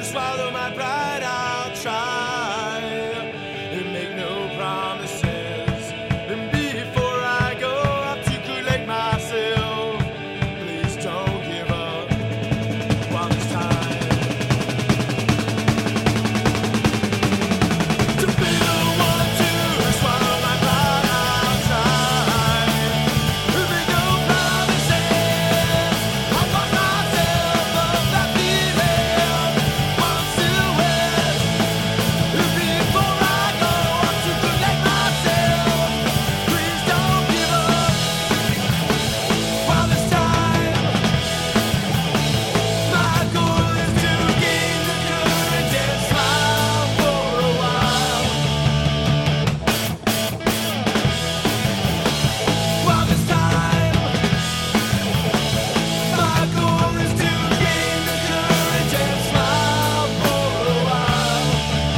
swallow my pride, I'll try and make no promises. And before I go, I'll articulate myself. Please don't give up while there's time. To be the one to swallow my pride, I'll try and make no promises. I want myself of that feeling while I'm still wet. Before I go, I'll articulate myself. Please don't give up while there's time. My goal is to gain the courage and smile for a while. While there's time. My goal is to gain the courage and smile for a while.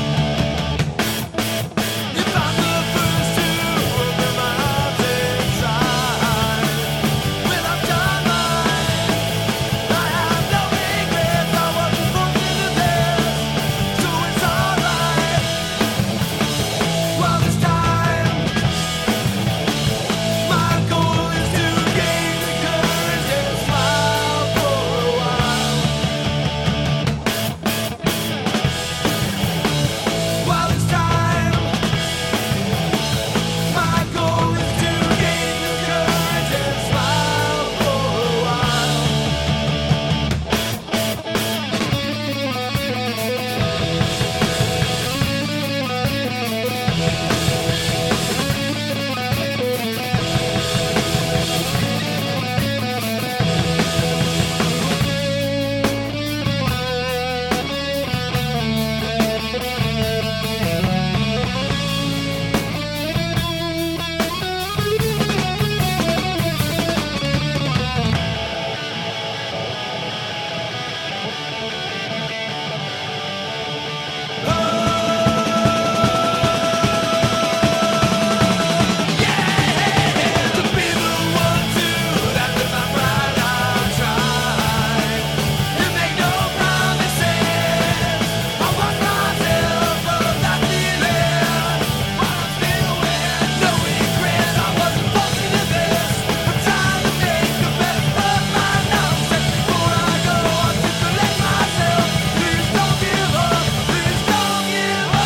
If I'm the first to open my arms inside, when I've done mine, I have no regrets. I wasn't born into this, so it's alright. While there's time, my goal is to gain the courage and smile for a while. While there's time, my goal is to gain the courage and smile for a while. To be the one to laugh at my pride, I'll try and make no promises. I want myself of that feeling while I'm still wet. No regrets, I wasn't born into this. I'm trying to make the best of my nonsense. Before I go, I'll articulate myself. Please don't give up. Please don't give up.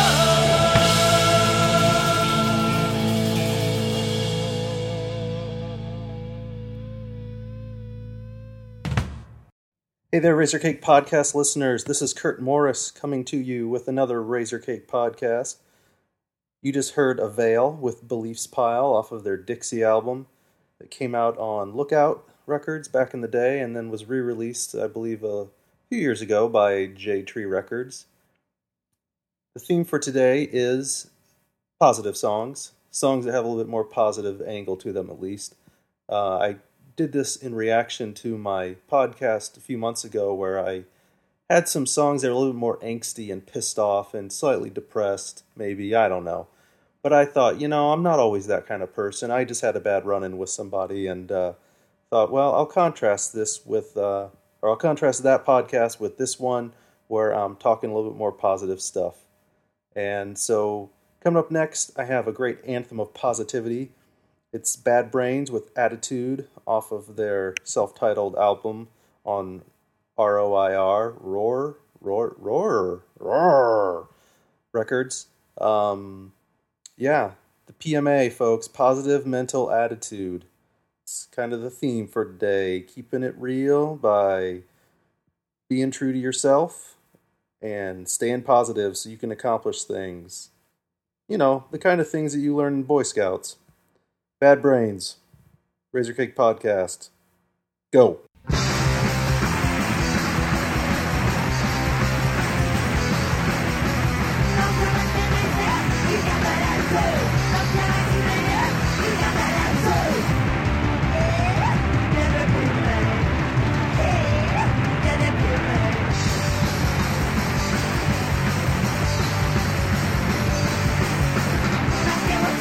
Hey there, Razor Cake Podcast listeners. This is Kurt Morris coming to you with another Razor Cake Podcast. You just heard A Veil with Beliefs Pile off of their Dixie album that came out on Lookout Records back in the day and then was re-released, I believe, a few years ago by J Tree Records. The theme for today is positive songs that have a little bit more positive angle to them at least. I did this in reaction to my podcast a few months ago where I had some songs that were a little bit more angsty and pissed off and slightly depressed, maybe, I don't know. But I thought, I'm not always that kind of person. I just had a bad run-in with somebody and thought, well, I'll contrast that podcast with this one where I'm talking a little bit more positive stuff. And so, coming up next, I have a great anthem of positivity. It's Bad Brains with Attitude off of their self-titled album on ROIR, Roar Records. The PMA, folks, Positive Mental Attitude. It's kind of the theme for today. Keeping it real by being true to yourself and staying positive so you can accomplish things. The kind of things that you learn in Boy Scouts. Bad Brains, Razor Cake Podcast. Go.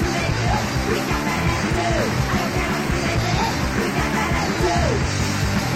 We got that attitude.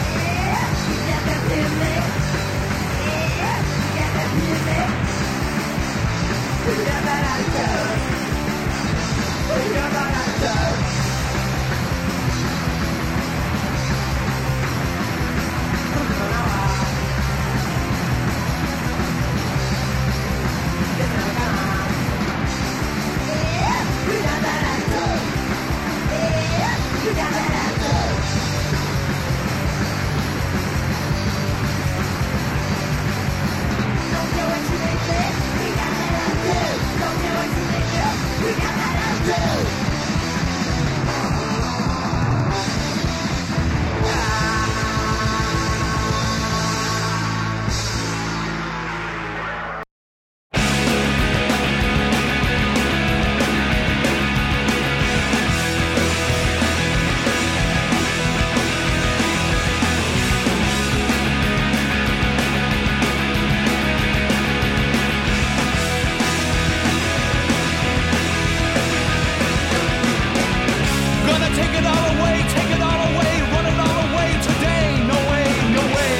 Gonna take it all away, run it all away today. No way, no way.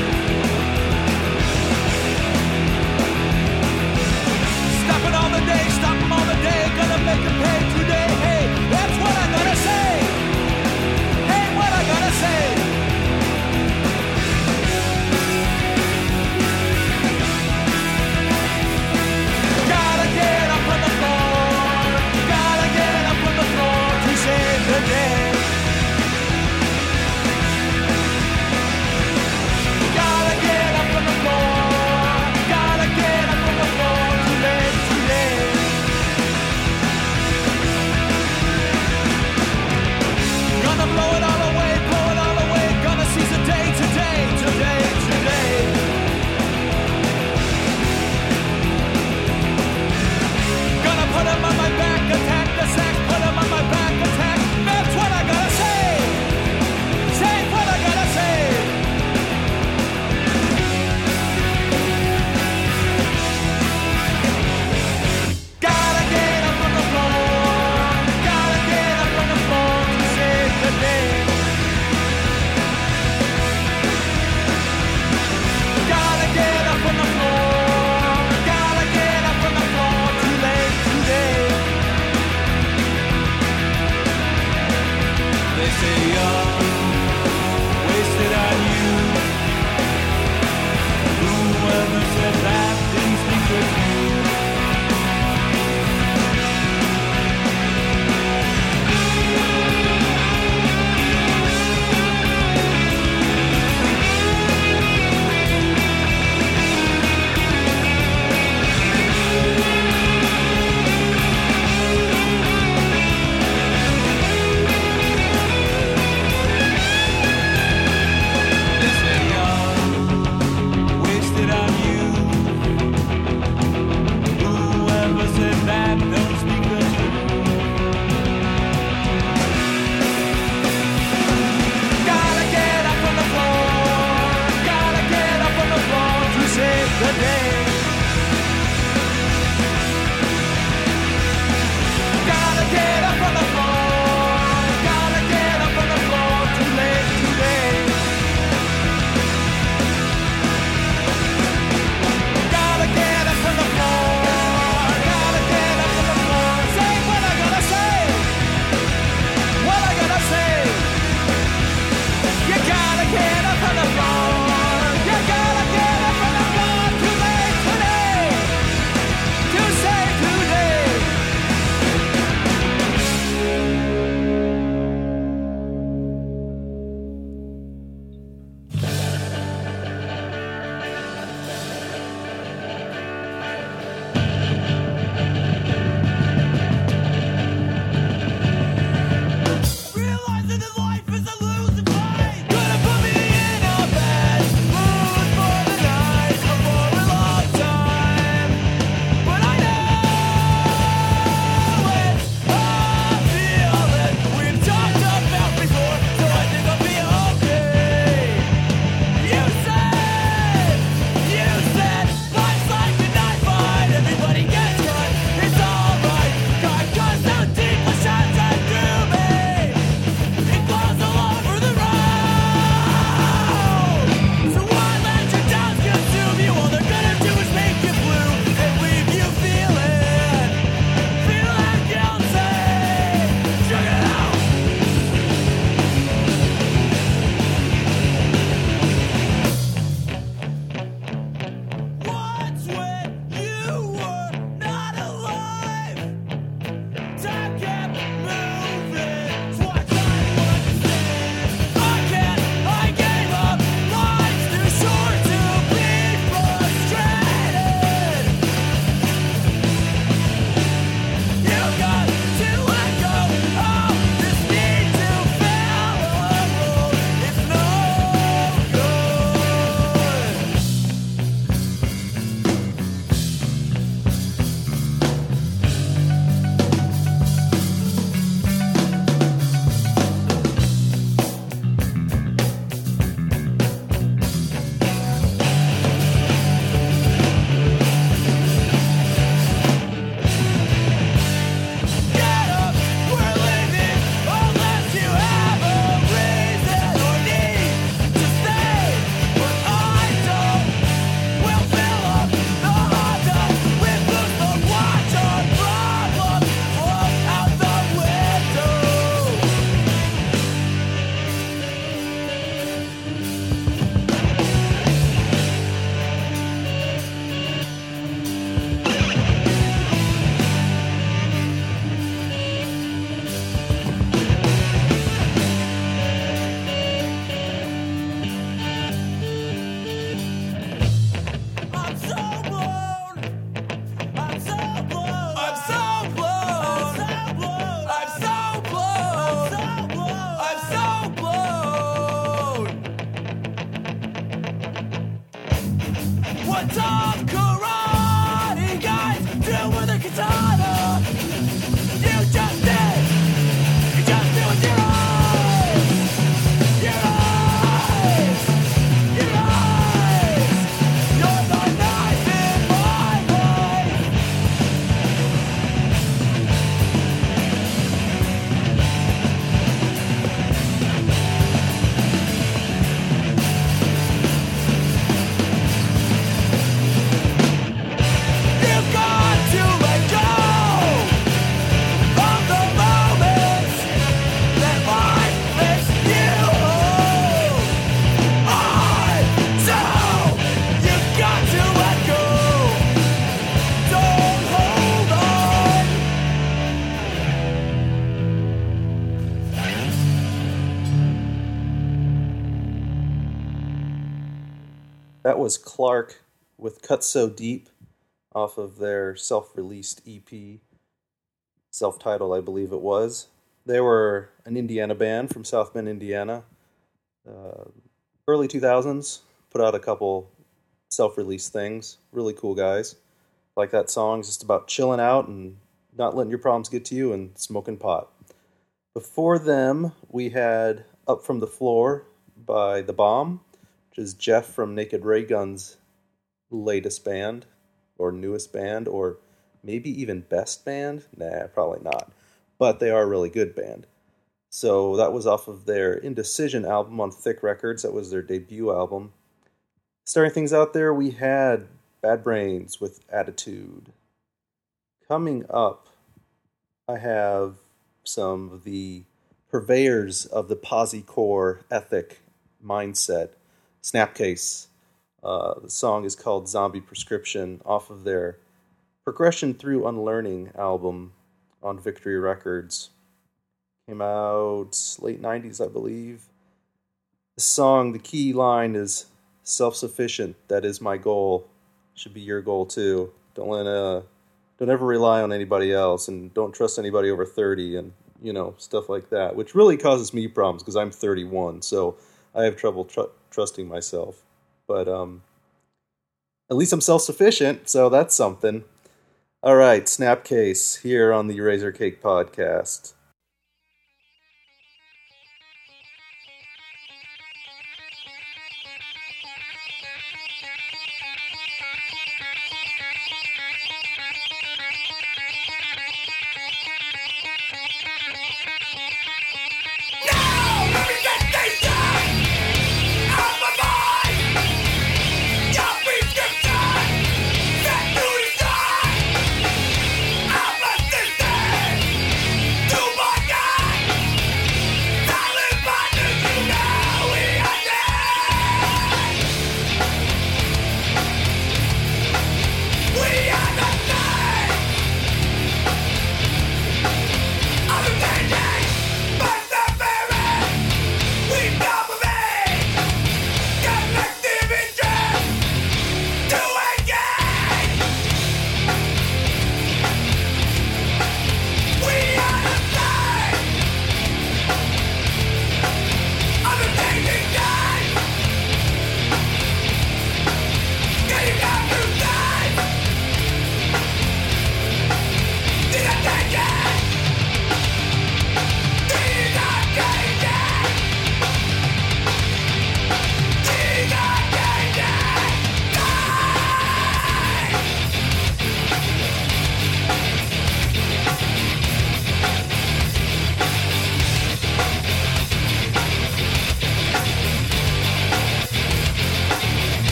Stop it all the day, stop them all the day. Gonna make it pay today. Hey, that's what I gotta say. Hey, what I gotta say. Gotta get up on the floor. Gotta get up on the floor to save the day. Gotta get up on the floor. Gotta get up on the floor to live today. Gonna blow it all away, gonna seize the day today, today, today. Gonna put him on my back, attack the sack, put him on my back, attack. That's what I gotta say. Say what I gotta say. Gotta get up on the floor. Gotta get up on the floor to save the day. Gotta get up on the floor. Gotta get up on the floor too late today. They say you're wasted on you. Whoever said that didn't speak with you. What top karate guys do with a katana? You just did. You just did with your eyes. Your eyes. Your eyes. You're the knife in my life. You got to let go of the moments that life makes you on. So you got to let go. Don't hold on. That was Clark with Cut So Deep off of their self-released EP, self-titled, I believe it was. They were an Indiana band from South Bend, Indiana. Early 2000s, put out a couple self-released things. Really cool guys. Like that song, it's just about chilling out and not letting your problems get to you and smoking pot. Before them, we had Up From the Floor by The Bomb, which is Jeff from Naked Ray Gun's latest band, or newest band, or maybe even best band. Nah, probably not. But they are a really good band. So that was off of their Indecision album on Thick Records. That was their debut album. Starting things out there, we had Bad Brains with Attitude. Coming up, I have some of the purveyors of the posi-core ethic mindset. Snapcase. The song is called Zombie Prescription off of their Progression Through Unlearning album on Victory Records. Came out late 90s, I believe. The song, the key line is self-sufficient, that is my goal. Should be your goal too. Don't ever rely on anybody else, and don't trust anybody over 30, and stuff like that, which really causes me problems because I'm 31, so I have trouble trusting myself. But at least I'm self-sufficient, so that's something. All right, Snapcase here on the Razor Cake Podcast. To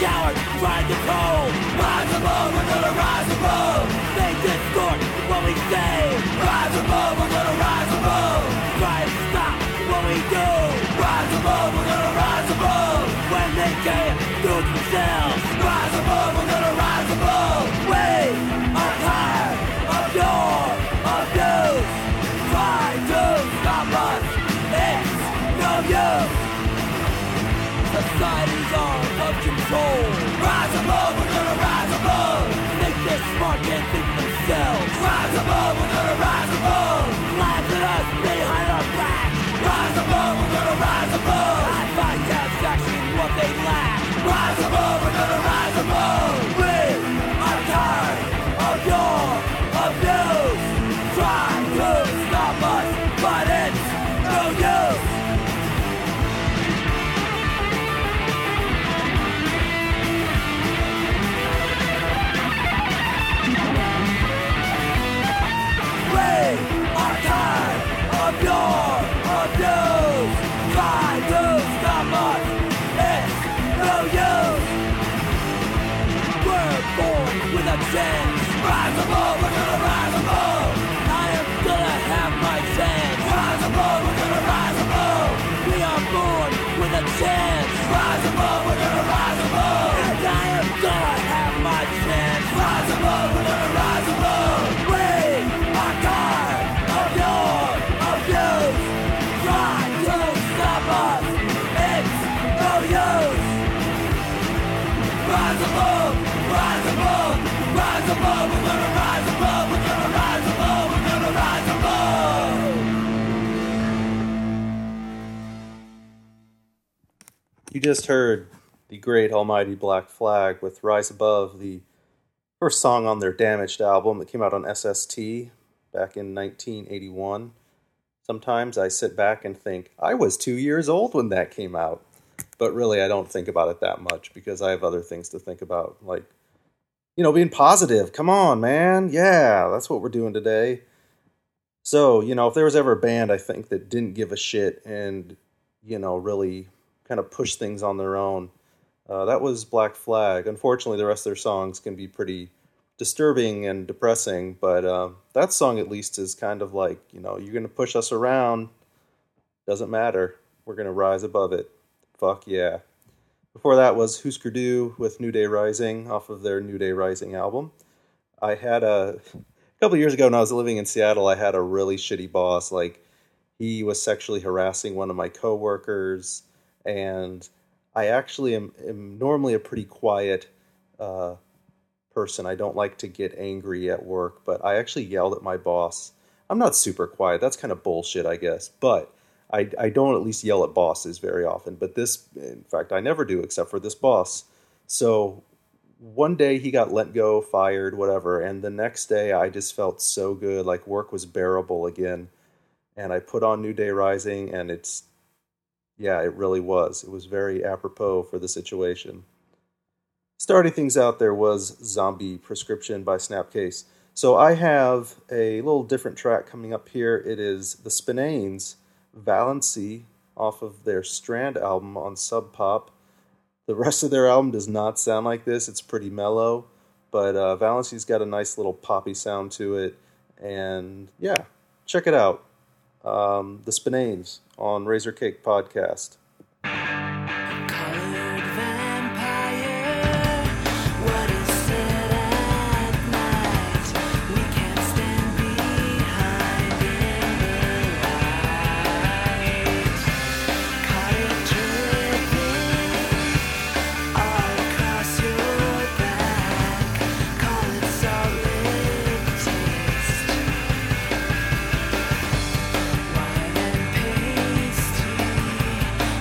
coward, trying to control. Rise above, we're gonna rise above. They distort what we say. Rise above, we're gonna rise above. Try and stop what we do. Rise above, we're gonna rise above. When they can't do it themselves. Rise above, we're gonna rise above. We are tired of your abuse. Try to stop us, it's no use. Society's arms of control. Rise above, we're gonna rise above. Think they're smart, can't think for themselves. Rise above, we're gonna rise above. Laugh at us behind our back. Rise above, we're gonna rise above. I find satisfaction in what they lack. Rise above, we're gonna rise above. We are tired of your abuse. Try to stop us, but it's no use. Are tired of your abuse. Try to stop us, it's no use. We're born with a chance. Rise above, we're gonna rise above. I am gonna have my chance. Rise above, we're gonna rise above. We are born with a chance. Rise above, we're gonna rise above. And I am gonna have my chance. Rise above, we're gonna rise above. We are tired of your abuse. Try to stop us, it's no use. Rise above, rise above, rise above. We're gonna rise above, we're gonna rise above, we're gonna rise above. You just heard the great almighty Black Flag with Rise Above, the first song on their Damaged album that came out on SST back in 1981. Sometimes I sit back and think, I was 2 years old when that came out. But really, I don't think about it that much because I have other things to think about. Like, you know, being positive. Come on, man. Yeah, that's what we're doing today. So, you know, if there was ever a band, I think, that didn't give a shit and, you know, really kind of push things on their own, that was Black Flag. Unfortunately, the rest of their songs can be pretty disturbing and depressing, but that song at least is kind of like, you know, you're going to push us around, doesn't matter, we're going to rise above it. Fuck yeah. Before that was Husker Du with New Day Rising off of their New Day Rising album. I had a couple years ago when I was living in Seattle, I had a really shitty boss. Like, he was sexually harassing one of my coworkers, and I actually am normally a pretty quiet person. I don't like to get angry at work, but I actually yelled at my boss. I'm not super quiet. That's kind of bullshit, I guess. But I don't at least yell at bosses very often. But this, in fact, I never do except for this boss. So one day he got let go, fired, whatever. And the next day I just felt so good, like work was bearable again. And I put on New Day Rising, and it really was. It was very apropos for the situation. Starting things out, there was Zombie Prescription by Snapcase. So I have a little different track coming up here. It is the Spinanes, Valency, off of their Strand album on Sub Pop. The rest of their album does not sound like this. It's pretty mellow, but Valency's got a nice little poppy sound to it. And yeah, check it out. The Spinanes on Razor Cake Podcast. Colored vampire, what is said at night? We can't stand behind in the light. Caught it dripping all across your back. Call it solid taste. Wine and pastry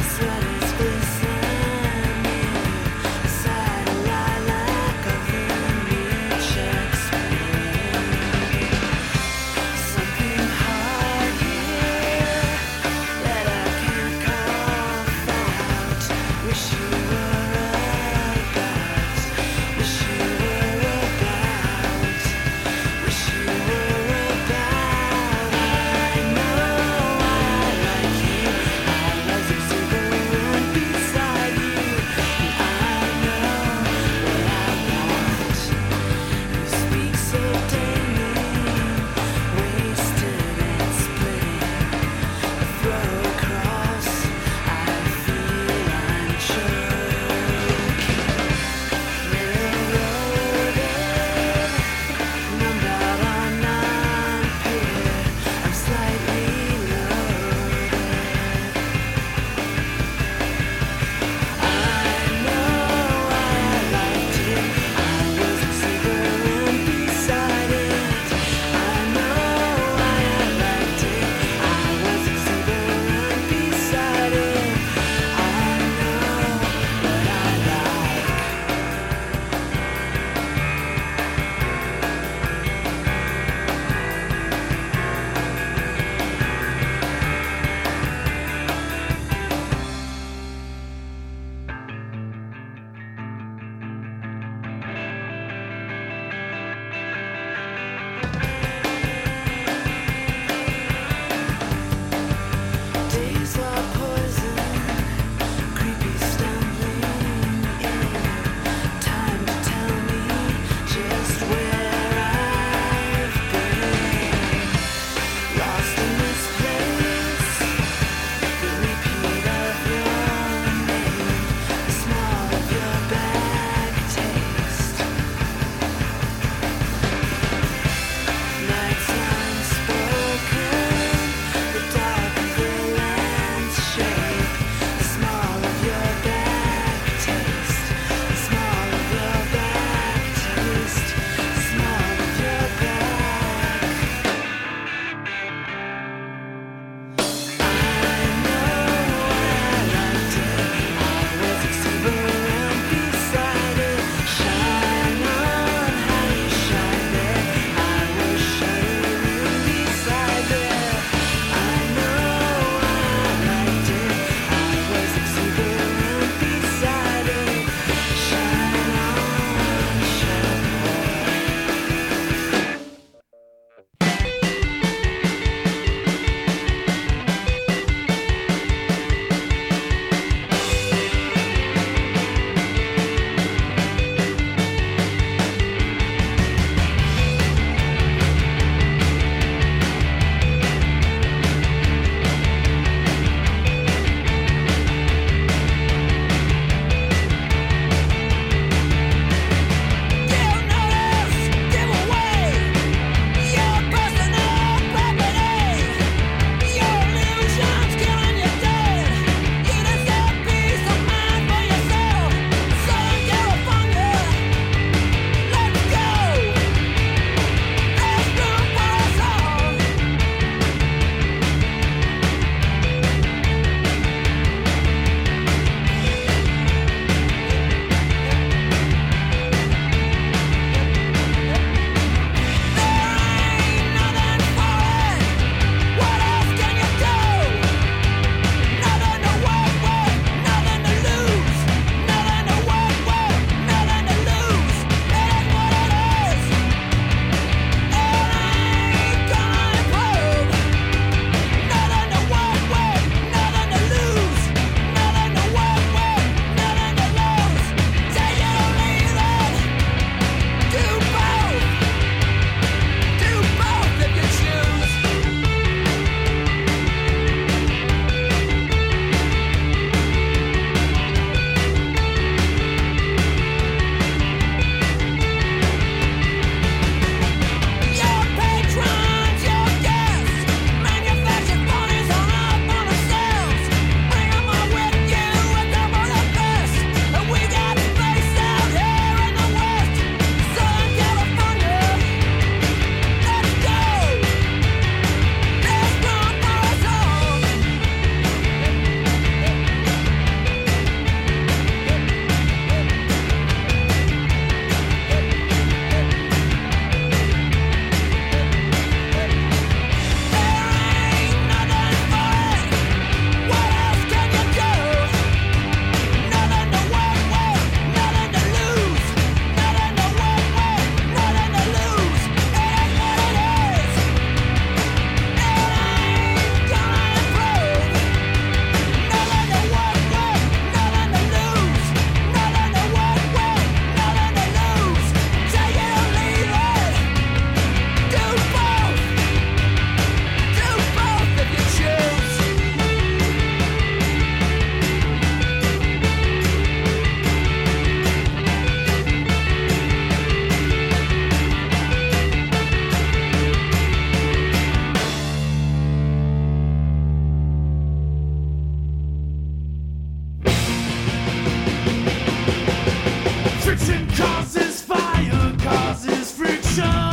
Friction causes fire, causes friction.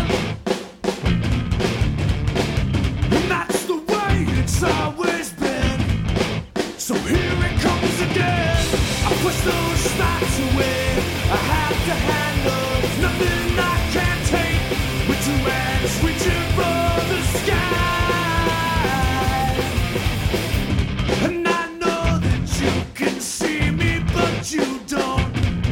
And that's the way it's always been. So here it comes again. I push those thoughts away. I have to handle nothing I can't take. With two hands reaching for the sky. And I know that you can see me, but you don't.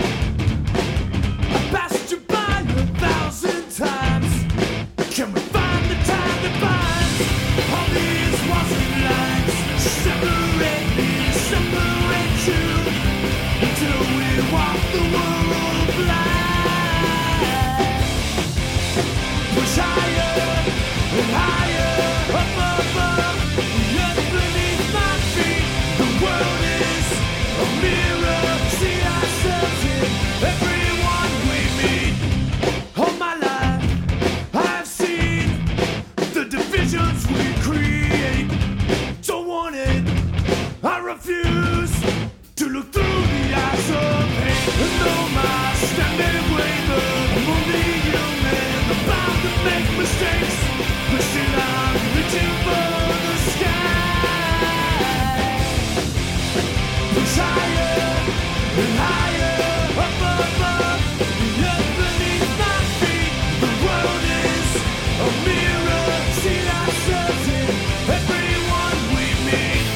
I passed you by 1,000 times. Can we find the time that binds all these walls and lines? Separate me, separate you, until we walk the world blind. Push higher and higher, up above, the earth beneath my feet. The world is a mirror, see ourselves in everyone we meet. All my life I've seen the divisions we create. Don't want it, I refuse to look through the eyes of hate. And though my standing waver, I'm only human, I'm bound to make mistakes, but still I'm reaching for the sky. Push higher and higher, up above, the earth beneath my feet. The world is a mirror, see ourselves in everyone we meet.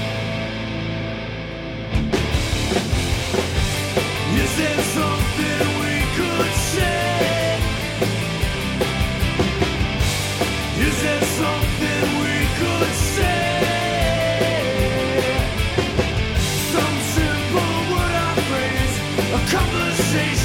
Is there something we could say? Is there something we could say? Some simple word or phrase, a conversation.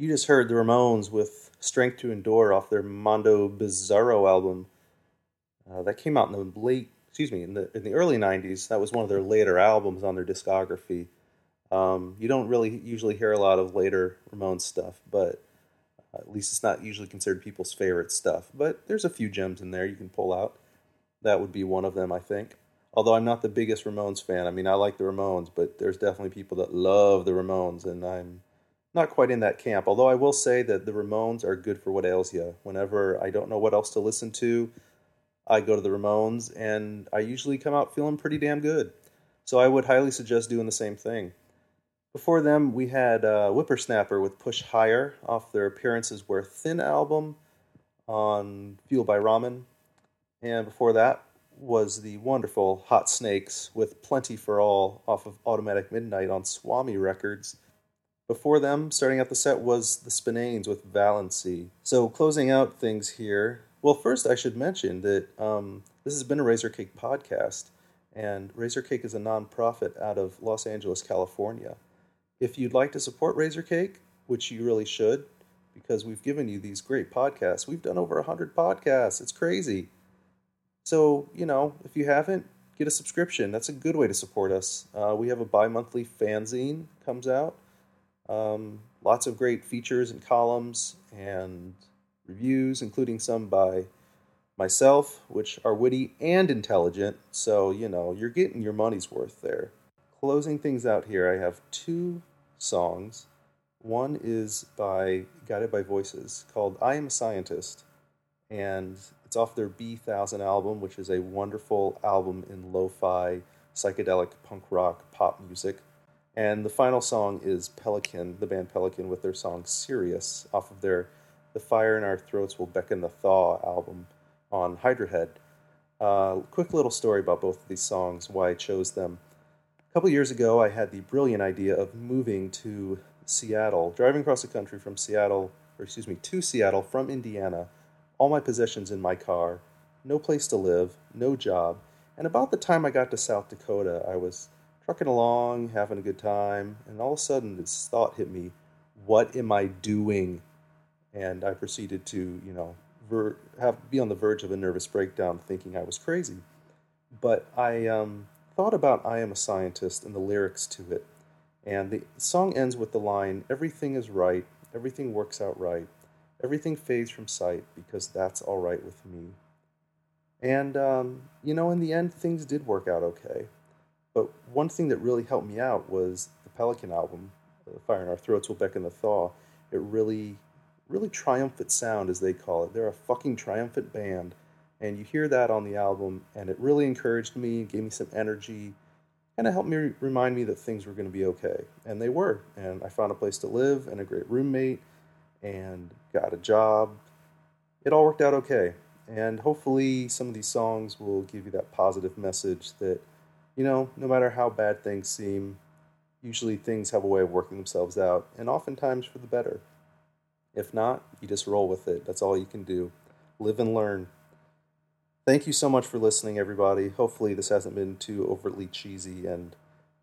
You just heard the Ramones with Strength to Endure off their Mondo Bizarro album. That came out in the early 90s. That was one of their later albums on their discography. You don't really usually hear a lot of later Ramones stuff, but at least it's not usually considered people's favorite stuff. But there's a few gems in there you can pull out. That would be one of them, I think. Although I'm not the biggest Ramones fan. I mean, I like the Ramones, but there's definitely people that love the Ramones, and I'm not quite in that camp. Although I will say that the Ramones are good for what ails you. Whenever I don't know what else to listen to, I go to the Ramones, and I usually come out feeling pretty damn good. So I would highly suggest doing the same thing. Before them, we had Whippersnapper with Push Higher off their Appearances Wear Thin album on Fueled by Ramen. And before that was the wonderful Hot Snakes with Plenty for All off of Automatic Midnight on Swami Records. Before them, starting out the set, was the Spinanes with Valency. So closing out things here, well, first I should mention that this has been a Razor Cake podcast, and Razor Cake is a non-profit out of Los Angeles, California. If you'd like to support Razor Cake, which you really should, because we've given you these great podcasts. We've done over 100 podcasts. It's crazy. So, if you haven't, get a subscription. That's a good way to support us. We have a bi-monthly fanzine comes out. Lots of great features and columns and reviews, including some by myself, which are witty and intelligent. So, you're getting your money's worth there. Closing things out here, I have 2 songs. One is by Guided by Voices called I Am a Scientist, and it's off their B1000 album, which is a wonderful album in lo-fi, psychedelic punk rock pop music. And the final song is Pelican, the band Pelican, with their song Sirius off of their The Fire in Our Throats Will Beckon the Thaw album on Hydra Head. Quick little story about both of these songs, why I chose them. A couple years ago, I had the brilliant idea of moving to Seattle, driving across the country to Seattle from Indiana, all my possessions in my car, no place to live, no job, and about the time I got to South Dakota, I was trucking along, having a good time, and all of a sudden this thought hit me, what am I doing? And I proceeded to, be on the verge of a nervous breakdown thinking I was crazy. But I thought about I Am a Scientist and the lyrics to it. And the song ends with the line, everything is right, everything works out right, everything fades from sight because that's all right with me. And, in the end, things did work out okay. But one thing that really helped me out was the Pelican album, The Fire in Our Throats Will Beckon the Thaw. It really triumphant sound, as they call it. They're a fucking triumphant band. And you hear that on the album, and it really encouraged me, gave me some energy, and it helped me remind me that things were going to be okay. And they were. And I found a place to live and a great roommate and got a job. It all worked out okay. And hopefully some of these songs will give you that positive message that, no matter how bad things seem, usually things have a way of working themselves out, and oftentimes for the better. If not, you just roll with it. That's all you can do. Live and learn. Thank you so much for listening, everybody. Hopefully this hasn't been too overtly cheesy and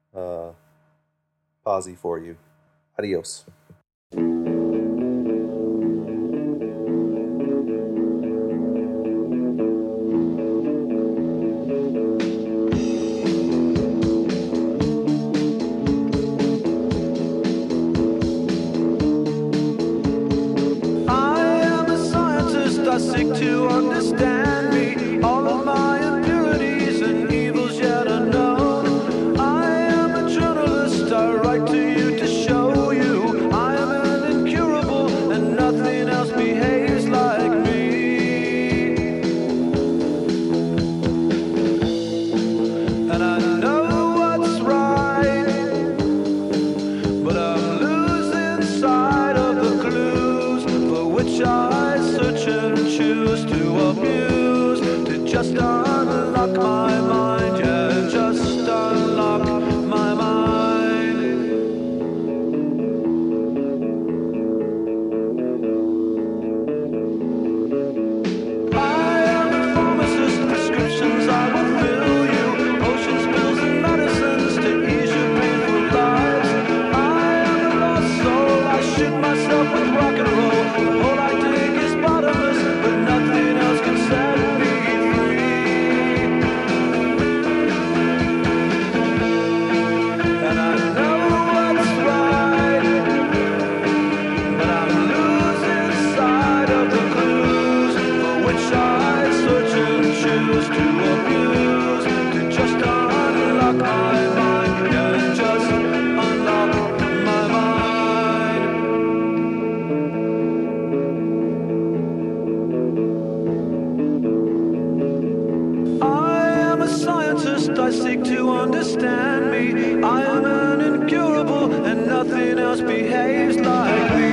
posy for you. Adios. Myself with just I seek to understand me. I am an incurable and nothing else behaves like me.